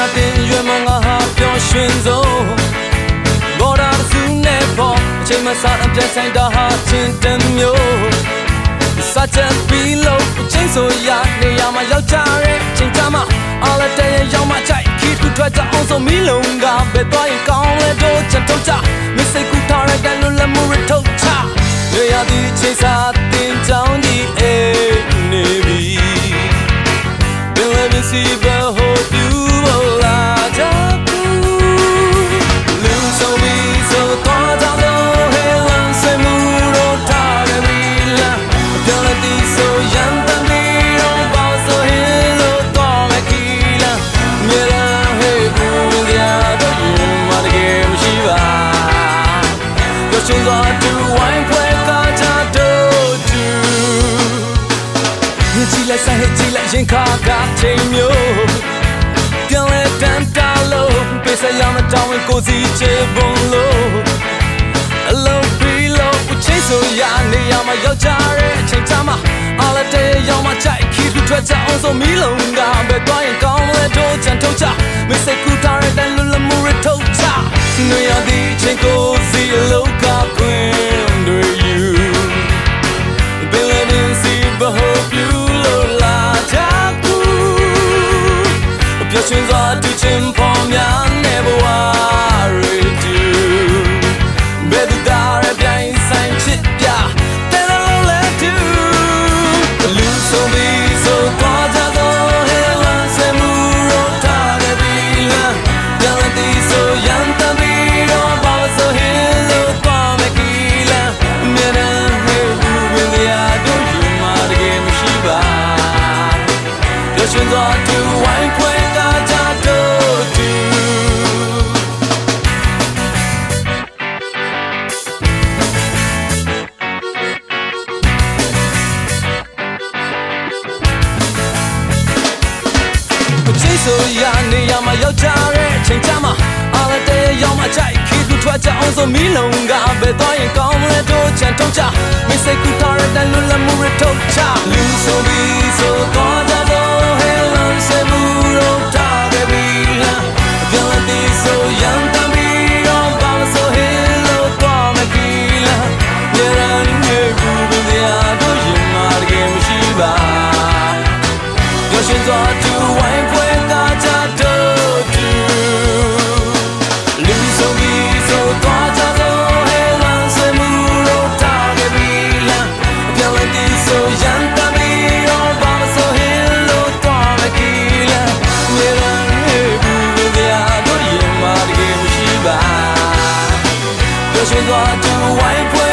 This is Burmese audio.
တင်ရွယ်မငါဟာပျော်ရွှင်ဆုံးဘော်ဒါစုနဲ့ပေါ်အချိန်မစားအပြတ်ဆိုင်တာဟာချင်းတမျိုးစာချက်ပြီးလို့အချိန်ဆိုရနေရမှာယောက်ျားရဲ့ချိန်ချမှာအားလက်တဲ့ရောက်မှကြိုက်ခီးကူထွက်ကြအောင်ဆိုမီလုံးကပဲသွားရင်ကောင်းလဲတော့ချက်ထုတ်ချမစိတ်ကူထားရတဲ့လူလက်မှုရထုတ်ချရရသည်ချိန်စားတင်ကြောင်းဒီအေးနေပြီဘယ်လိုစီဘဟိုပြူလာကြဘူးလူဆုံးပြီးဆိုတော့ကြောင့်ဟဲလန်စမှုတော့ထားရပြီလားပြောလိုက်ဒီဆိုရန်တမီတော့ဘောဆိုဟဲလို့တော့မကီလားမြေလာဟဲဘူးရတော့ယူမတကယ်မရှိပါပြောချင်တော့သူဝိုင်းခွဲကားကြတော့သူကြည့်လိုက်ဆိုင်ကြည့်လိုက်ရင်ခါကချိန်မျိုးပြောင်းလဲတန်တာလို့ပေးစရာမတောင်းရင်ကိုစီချေပုံလို့အလုံးပြီးလို့အချိန်ဆိုရနေရမှာယောက်ျားရဲ့အချိန်ချမှာအားလက်တဲ့ရောက်မှကြိုက်ခီးထွက်ကြအောင်ဆိုမီလုံးကပဲသွားရင်ကောင်းလဲတော့ချန်ထုတ်ချမစိတ်ကူထားတဲ့လူလမှုရထုတ်ချနေရသည်ချိန်ကိုစီလောကခွင်တွေယူဘယ်လိုလဲစီဘဟိုပြူလို့လာကြကူပြောချင်စွာတူချင်ပေါ်များနေဘဝရီတူဘယ်သူသားရပြိုင်ဆိုင်ချစ်ပြတဲ့လုံးလဲတူလူဆုံးပြီးဆိုတော့ကြတော့ဟဲလန်စမှုရောထားခဲ့ပြီလားပြန်လာသည်ဆိုရန်တမီတော့ဘာဆိုဟဲလို့တော့မကီလားမြဲတမ်းဟဲဘူးဝင်ရတော့ယူမှာတကယ်မရှိပါပြောချင်တော့သူဝိုင်းခွဲကားကြတော့သူဆိုရနေရမှာယောက်ျားရဲ့အချိန်ချမှာအားလက်တဲ့ရောက်မှကြိုက်ခီးကူထွက်ကြအောင်ဆိုမီလုံးကပဲသွားရင်ကောင်းလဲတော့ချန်ထုတ်ချမစိတ်ကူထားတဲ့လူလက်မှုရထုတ်ချလူဆိုပြီးဆိုတော့ကြတော့ဟဲလန်စမှုတော့ထားခဲ့ပြီလားပြန်လာသည်ဆိုရန်တမီတော့ဘာဆိုဟဲလို့တော့မကီလားရန်နေဘူးဘယ်ရတော့ရင်မာတကယ်မရှိပါပြောရှင်စွာသူဝိုင်းပွဲကားကြတော့သူလူဆုံးပြီးဆိုတော့ကြတော့ဟဲလန်စမှုတော့ထားခဲ့ပြီလားပြောလိုက်ဒီဆိုရန်တမီတော့ဘာဆိုဟဲလို့တော့မကီလားမြေရန်ဟဲဘူးဘယ်ရတော့ရင်မာတကယ်မရှိပါပြောရှင်စွာသူဝိုင်းပွဲ